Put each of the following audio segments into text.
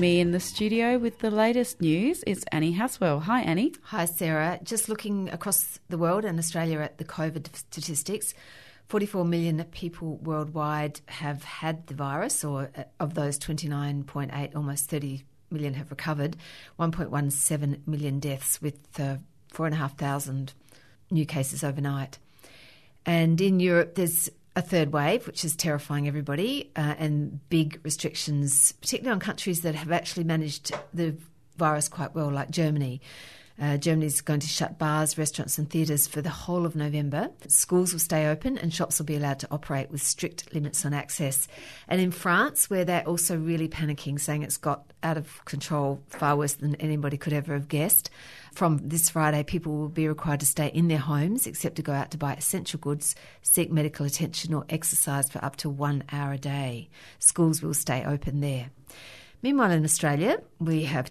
me in the studio with the latest news is Annie Haswell. Hi, Annie. Hi, Sarah. Just looking across the world and Australia at the COVID statistics, 44 million people worldwide have had the virus, or of those 29.8, almost 30 million have recovered, 1.17 million deaths with 4,500 new cases overnight. And in Europe, there's a third wave, which is terrifying everybody, and big restrictions, particularly on countries that have actually managed the virus quite well, like Germany. Germany's going to shut bars, restaurants and theatres for the whole of November. Schools will stay open and shops will be allowed to operate with strict limits on access. And in France, where they're also really panicking, saying it's got out of control, far worse than anybody could ever have guessed, from this Friday, people will be required to stay in their homes except to go out to buy essential goods, seek medical attention or exercise for up to 1 hour a day. Schools will stay open there. Meanwhile, in Australia, we have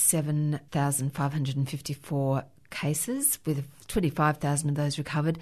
27,554 cases, with 25,000 of those recovered,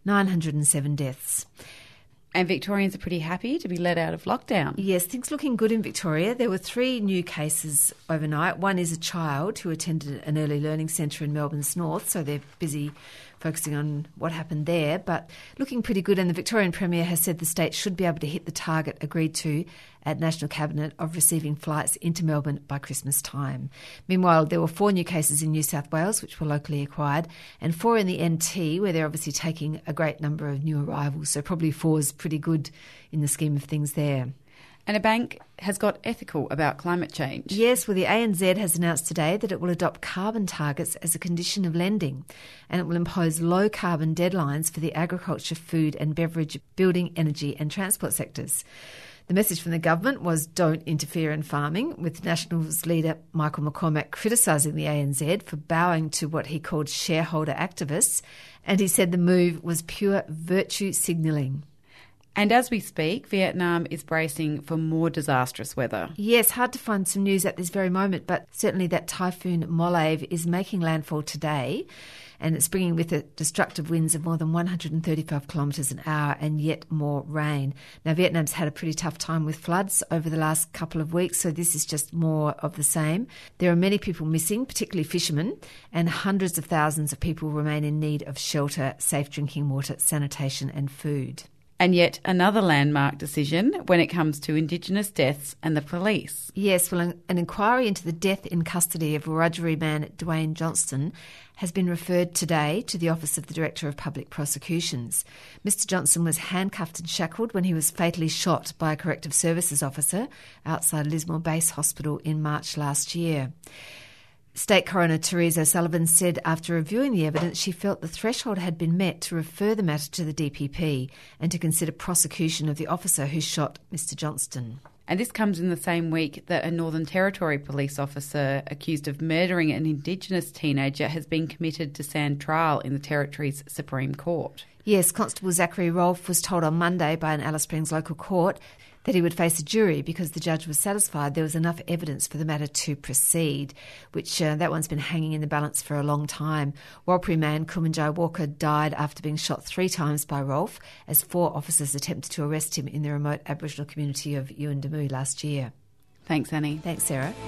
907 deaths. And Victorians are pretty happy to be let out of lockdown. Yes, things looking good in Victoria. There were 3 new cases overnight. One is a child who attended an early learning centre in Melbourne's north, so they're busy focusing on what happened there, but looking pretty good. And the Victorian Premier has said the state should be able to hit the target agreed to at National Cabinet of receiving flights into Melbourne by Christmas time. Meanwhile, there were 4 new cases in New South Wales, which were locally acquired, and 4 in the NT, where they're obviously taking a great number of new arrivals. So probably 4 is pretty good in the scheme of things there. And a bank has got ethical about climate change. Yes, well, the ANZ has announced today that it will adopt carbon targets as a condition of lending, and it will impose low-carbon deadlines for the agriculture, food and beverage, building, energy and transport sectors. The message from the government was don't interfere in farming, with Nationals leader Michael McCormack criticising the ANZ for bowing to what he called shareholder activists, and he said the move was pure virtue signalling. And as we speak, Vietnam is bracing for more disastrous weather. Yes, hard to find some news at this very moment, but certainly that typhoon Molave is making landfall today, and it's bringing with it destructive winds of more than 135 kilometres an hour and yet more rain. Now, Vietnam's had a pretty tough time with floods over the last couple of weeks, so this is just more of the same. There are many people missing, particularly fishermen, and hundreds of thousands of people remain in need of shelter, safe drinking water, sanitation and food. And yet another landmark decision when it comes to Indigenous deaths and the police. Yes, well, an inquiry into the death in custody of Wiradjuri man Dwayne Johnston has been referred today to the Office of the Director of Public Prosecutions. Mr Johnston was handcuffed and shackled when he was fatally shot by a corrective services officer outside Lismore Base Hospital in March last year. State Coroner Therese O'Sullivan said after reviewing the evidence she felt the threshold had been met to refer the matter to the DPP and to consider prosecution of the officer who shot Mr Johnston. And this comes in the same week that a Northern Territory police officer accused of murdering an Indigenous teenager has been committed to stand trial in the Territory's Supreme Court. Yes, Constable Zachary Rolfe was told on Monday by an Alice Springs local court that he would face a jury because the judge was satisfied there was enough evidence for the matter to proceed, which that one's been hanging in the balance for a long time. Warlpiri man Kumanjai Walker died after being shot 3 times by Rolfe as 4 officers attempted to arrest him in the remote Aboriginal community of Yuendamu last year. Thanks, Annie. Thanks, Sarah.